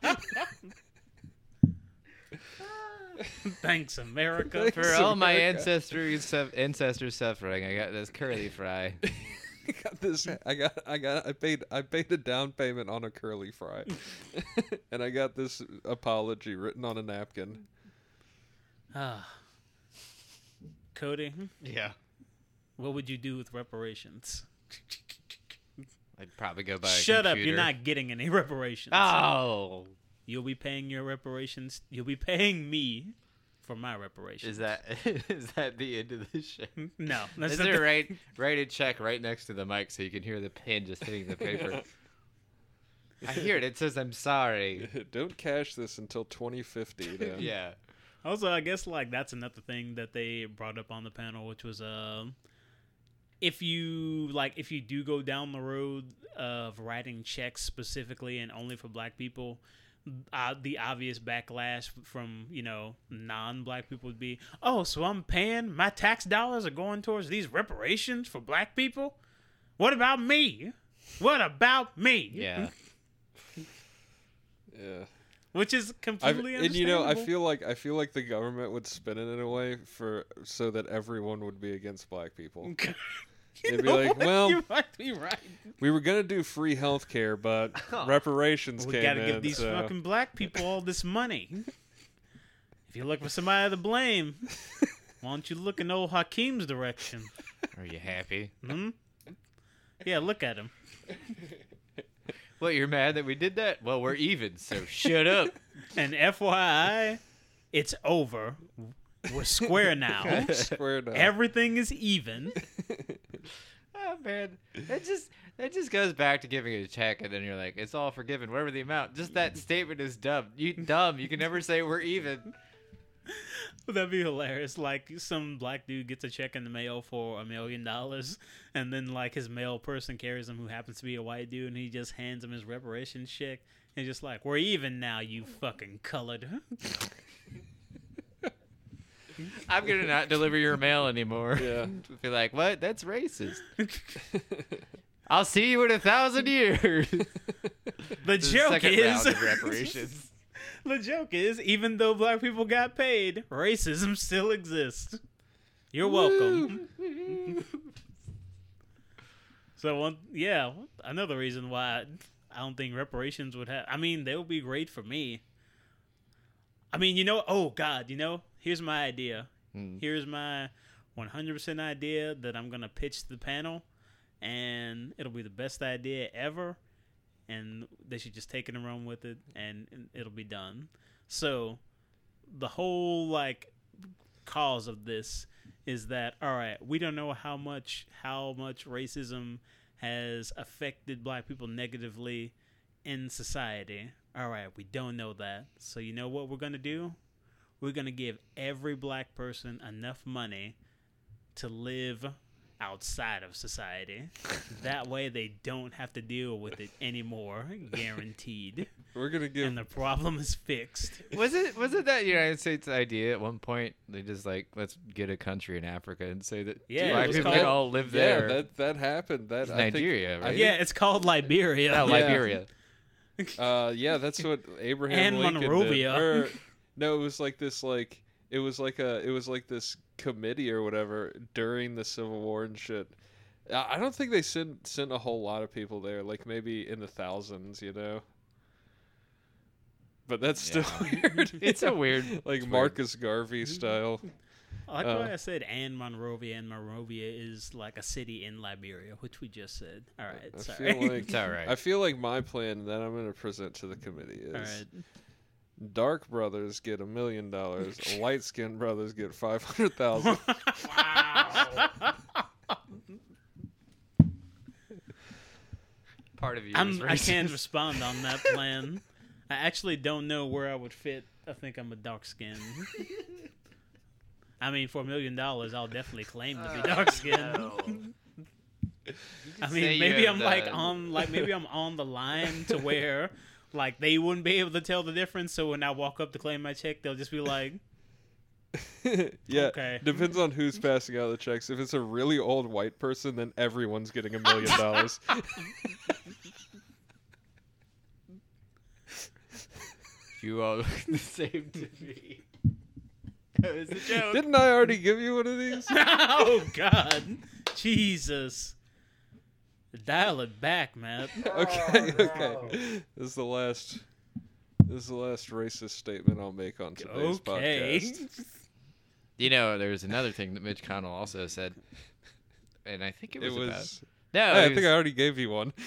Thanks, America. Thanks. For all my America. ancestors suffering, I got this curly fry. I got this. I paid a down payment on a curly fry, and I got this apology written on a napkin. Ah. Cody, Yeah. what would you do with reparations? I'd probably go buy a Shut up, computer. you're not getting any reparations. Oh. You'll be paying your reparations. You'll be paying me for my reparations. Is that the end of the show? No. That's Is not there the- write a check right next to the mic so you can hear the pen just hitting the paper? I hear it. It says I'm sorry. Don't cash this until 2050. Then. Yeah. Also, I guess like that's another thing that they brought up on the panel, which was if you do go down the road of writing checks specifically and only for black people, the obvious backlash from non-black people would be, oh, so I'm paying, my tax dollars are going towards these reparations for black people. What about me? What about me? Yeah. Yeah. Which is completely And understandable. I feel like the government would spin it in a way so that everyone would be against black people. They'd be like, well, you might be right. we were gonna do free health care, but reparations We came gotta in. give these so. fucking black people all this money. If you look for somebody to blame, why don't you look in old Hakeem's direction? Are you happy? Hmm? Yeah, look at him. What, you're mad that we did that? Well, we're even, so shut up. And FYI, it's over. We're square now. Square now. Everything is even. Oh man, that just goes back to giving a check, and then you're like, it's all forgiven, whatever the amount. Just that statement is dumb. You dumb. You can never say we're even. That'd be hilarious. Like some black dude gets a check in the mail for $1 million, and then like his mail person carries him, who happens to be a white dude, and he just hands him his reparations check, and just like, we're even now, you fucking colored. I'm gonna not deliver your mail anymore. Yeah. Be like, what? That's racist. I'll see you in 1,000 years. The joke second is round of reparations. the joke is, even though black people got paid, racism still exists. You're welcome. So another reason why I don't think reparations would have. I mean, they would be great for me. I mean, oh God, here's my idea. Here's my 100% idea that I'm gonna pitch to the panel, and it'll be the best idea ever. And they should just take it and run with it, and it'll be done. So, the whole cause of this is that, all right, we don't know how much racism has affected black people negatively in society. All right, we don't know that. So you know what we're gonna do? We're gonna give every black person enough money to live outside of society. That way they don't have to deal with it anymore, guaranteed. We're gonna give. And the problem is fixed. Was it that United States idea at one point? They just let's get a country in Africa and say that Yeah, it black was people called- can all live Yeah, there. that happened. That It's I think- Nigeria, I right? Yeah, it's called Liberia. No, Liberia. Yeah, that's what Abraham And Lincoln Monrovia. did. Or, no, it was like this this committee or whatever during the Civil War and shit. I don't think they sent a whole lot of people there, like maybe in the thousands, But that's still weird. It's a weird, like it's Marcus Garvey style. I like why I said and Monrovia is like a city in Liberia, which we just said. All right, I sorry. feel like It's all right. I feel like my plan that I'm going to present to the committee is All right. dark brothers get $1 million, light skinned brothers get 500,000. Wow. Part of you. I can't respond on that plan. I actually don't know where I would fit. I think I'm a dark skinned. I mean, for $1 million, I'll definitely claim to be dark skinned. I mean, maybe I'm maybe I'm on the line to where Like, they wouldn't be able to tell the difference, so when I walk up to claim my check, they'll just be like, Yeah, Okay. depends on who's passing out the checks. If it's a really old white person, then everyone's getting $1 million. You all look the same to me. That was a joke. Didn't I already give you one of these? oh, God. Jesus. Dial it back, man. Okay, okay. This is the last racist statement I'll make on today's Okay. podcast. You know, there's another thing that Mitch Connell also said, and I think it was about. No, Hey, I he think I was- already gave you one.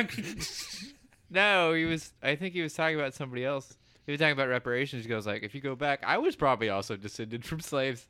No, he was. I think he was talking about somebody else. He was talking about reparations. He goes like, if you go back, I was probably also descended from slaves.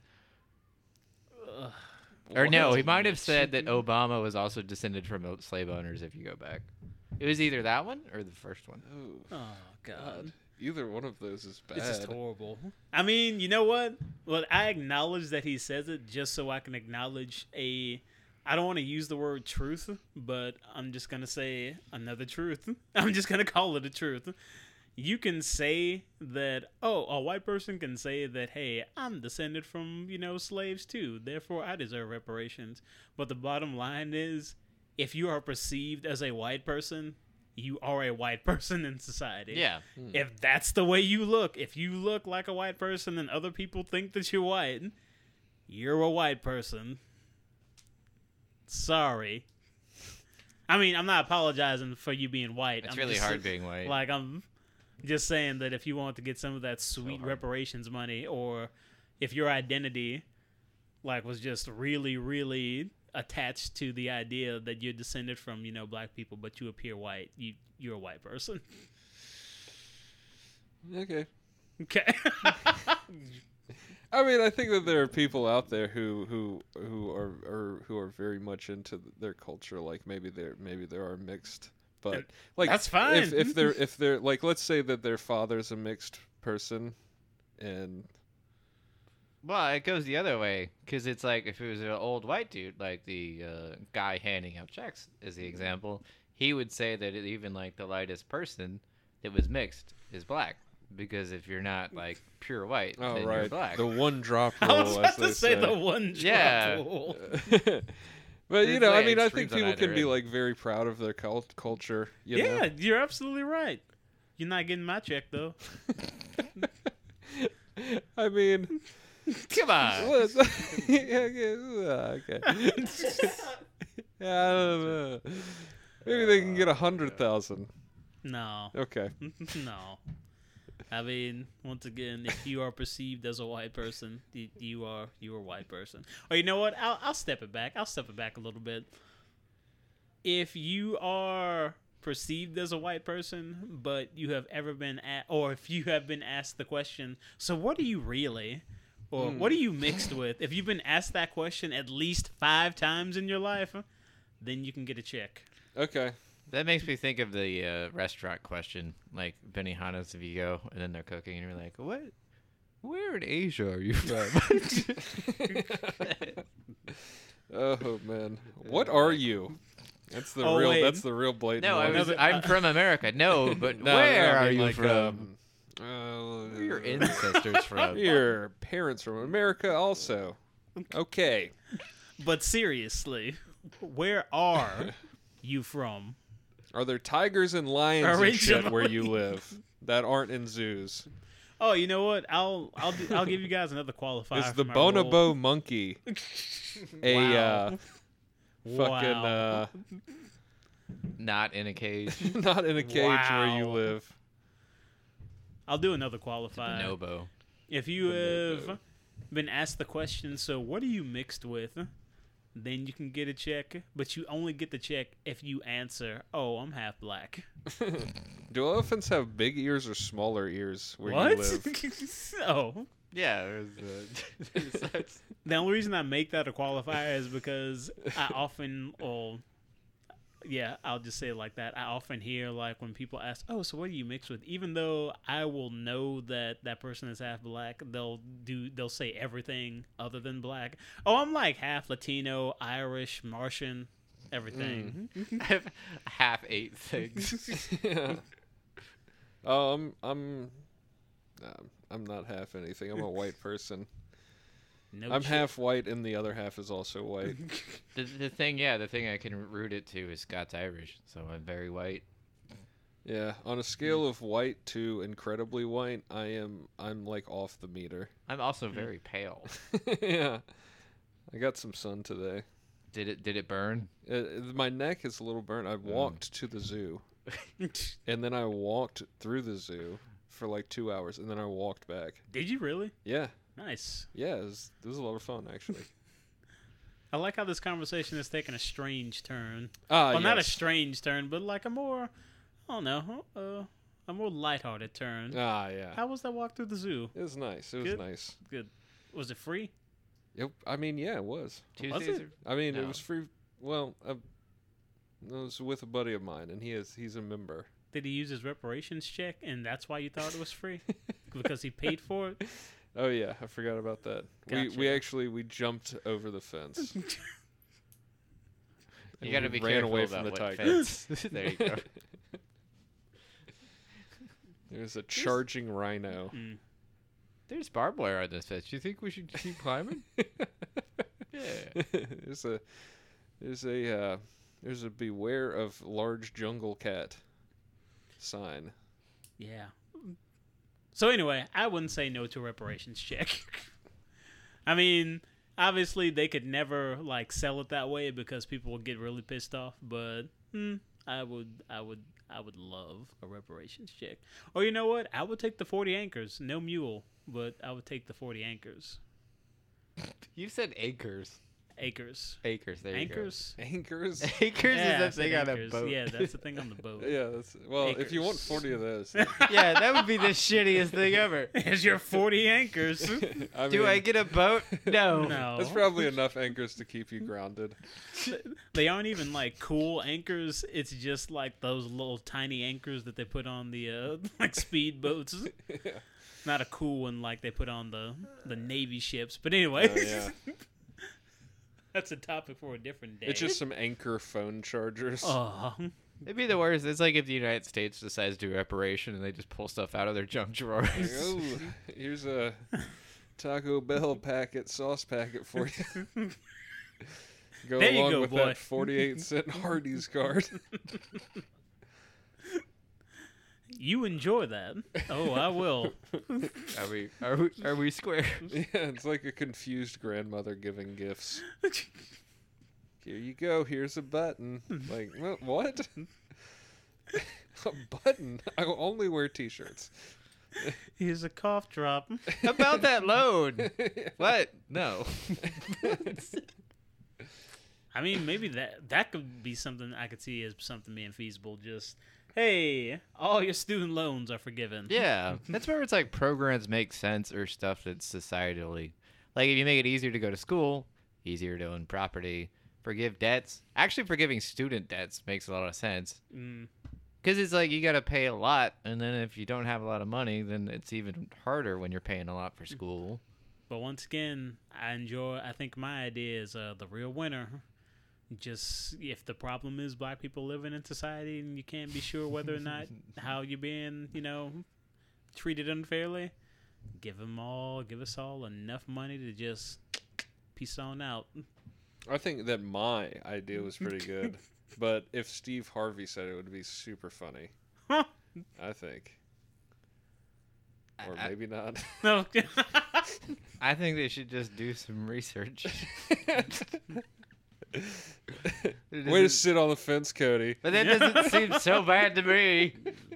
Or no, he might have said that Obama was also descended from slave owners. If you go back, it was either that one or the first one. Oh, Oh, God. either one of those is bad. It's just horrible. I mean, you know what? Well, I acknowledge that he says it just so I can acknowledge I don't want to use the word truth, but I'm just going to say another truth. I'm just going to call it a truth. You can say that, a white person can say that, hey, I'm descended from, slaves too. Therefore, I deserve reparations. But the bottom line is, if you are perceived as a white person, you are a white person in society. Yeah. If that's the way you look, if you look like a white person and other people think that you're white, you're a white person. Sorry. I mean, I'm not apologizing for you being white. It's I'm really just hard being white. Like, I'm just saying that if you want to get some of that sweet reparations money, or if your identity, was just really, really attached to the idea that you're descended from, black people, but you appear white, you're a white person. Okay. Okay. I mean, I think that there are people out there who are very much into their culture. Like maybe there are mixed, but like That's fine. If they're like, let's say that their father's a mixed person, and Well, it goes the other way because it's like if it was an old white dude, like the guy handing out checks, is the example. He would say that even like the lightest person that was mixed is black. Because if you're not like pure white, oh then you're right, black. the one drop I rule. was as about they to say the one drop Yeah. rule. But It's I like mean, I extremes think on people either can be end. like very proud of their culture. You know? Yeah, you're absolutely right. You're not getting my check though. I mean, Come on. okay. Yeah, I don't know. Maybe they can get 100,000. No. Okay. No. I mean, once again, if you are perceived as a white person, you are a white person. Or you know what? I'll step it back. I'll step it back a little bit. If you are perceived as a white person, but you have ever been or if you have been asked the question, so what are you really? Or what are you mixed with? If you've been asked that question at least 5 times in your life, then you can get a check. Okay. That makes me think of the restaurant question, like Benihana's if you go and then they're cooking and you're like, what? Where in Asia are you from? Oh man, what are you? That's the Oh, real. wait. That's the real blatant. No, one. I'm from America. No, but No, where I are mean, you like, from? Where are your ancestors from? Your parents from America, also. Okay. But seriously, where are you from? Are there tigers and lions and shit Originally. where you live that aren't in zoos? Oh, you know what? I'll give you guys another qualifier. Is the for my role. bonobo monkey a Wow. fucking Wow. Not in a cage. not in a cage where you Wow. live? I'll do another qualifier. Bonobo. If you Bonobo. have been asked the question, so what are you mixed with? Then you can get a check, but you only get the check if you answer, "Oh, I'm half black." Do elephants have big ears or smaller ears where What? you live? Oh. Yeah, there's The only reason I make that a qualifier is because I often, I'll just say it like that. I often hear like when people ask, "Oh, so what do you mix with?" Even though I will know that that person is half black, they'll say everything other than black. Oh, I'm like half Latino, Irish, Martian, everything. I have half 8 things. Yeah. Oh, I'm not half anything. I'm a white person. No I'm shit. half white, and the other half is also white. The thing I can root it to is Scots Irish, so I'm very white. Yeah, on a scale of white to incredibly white, I'm like off the meter. I'm also very pale. Yeah, I got some sun today. Did it burn? My neck is a little burnt. I walked to the zoo, and then I walked through the zoo for like 2 hours, and then I walked back. Did you really? Yeah, Nice. yeah, it was a lot of fun actually. I like how this conversation is taking a strange turn. Ah, Well, not a yes. strange turn, but like a more, I don't know, a more lighthearted turn. Ah, yeah. How was that walk through the zoo? It was nice. It was Good? nice. Good. Was it free? I mean, yeah, it was. Tuesdays? it? I mean, it No. was free. Well, I was with a buddy of mine, and he's a member. Did he use his reparations check, and that's why you thought it was free? Because he paid for it? Oh yeah, I forgot about that. We Gotcha. actually jumped over the fence. You And got to we be ran careful away about from the what tiger. fence. There you go. There's a charging rhino. Mm. There's barbed wire on this fence. You think we should keep climbing? Yeah. there's a beware of large jungle cat sign. Yeah. So anyway, I wouldn't say no to a reparations check. I mean, obviously they could never like sell it that way because people would get really pissed off. But I would love a reparations check. Or you know what? I would take the 40 anchors. No mule, but I would take the 40 anchors. You said acres. Acres. Acres. There Anchors. Anchors. you go. Acres Yeah, I is the said thing on a anchors. boat. Yeah, that's the thing on the boat. Yeah, if you want Acres. 40 of those. Yeah, that would be the shittiest thing ever. Here's your 40 anchors. Do I get a boat? No. No. That's probably enough anchors to keep you grounded. They aren't even like cool anchors. It's just like those little tiny anchors that they put on the like speed boats. Yeah. Not a cool one like they put on the Navy ships. But anyway, Oh, yeah. that's a topic for a different day. It's just some anchor phone chargers. Oh, It'd be the worst. It's like if the United States decides to do reparation and they just pull stuff out of their junk drawers. Like, oh, here's a Taco Bell sauce packet for you. Go There you along go, with boy. that 48-cent Hardee's card. you enjoy that? Oh, I will. Are we square? Yeah, it's like a confused grandmother giving gifts. Here you go. Here's a button. Like, what? A button? I only wear T-shirts. Here's a cough drop. About that loan. What? No. I mean, maybe that could be something I could see as something being feasible. Just, hey, all your student loans are forgiven. Yeah, that's where it's like programs make sense or stuff that's societally. Like if you make it easier to go to school, easier to own property, forgive debts. Actually, forgiving student debts makes a lot of sense. Mm. Because it's like you got to pay a lot, and then if you don't have a lot of money, then it's even harder when you're paying a lot for school. But once again, I think my idea is the real winner. Just if the problem is black people living in society and you can't be sure whether or not how you're being, treated unfairly, give us all enough money to just peace on out. I think that my idea was pretty good, but if Steve Harvey said it, it would be super funny. Huh. I think. Or I- maybe not. No. I think they should just do some research. Way to sit on the fence, Cody. But that doesn't seem so bad to me.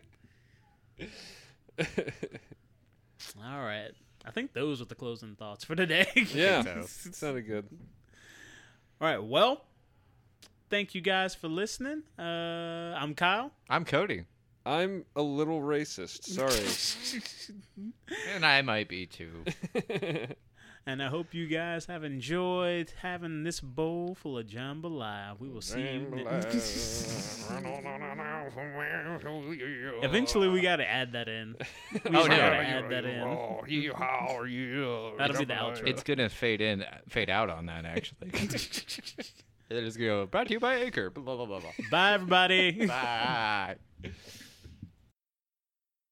All right. I think those are the closing thoughts for today. Yeah, so. sounded good. All right. Well, thank you guys for listening. I'm Kyle. I'm Cody. I'm a little racist. Sorry. And I might be too. And I hope you guys have enjoyed having this bowl full of jambalaya. We will see you Eventually, we got to add that in. We Oh, just no. gotta add that in. That'll be the outro. It's gonna fade out on that actually. It is gonna go brought to you by Acre. Blah blah blah blah. Bye, everybody. Bye.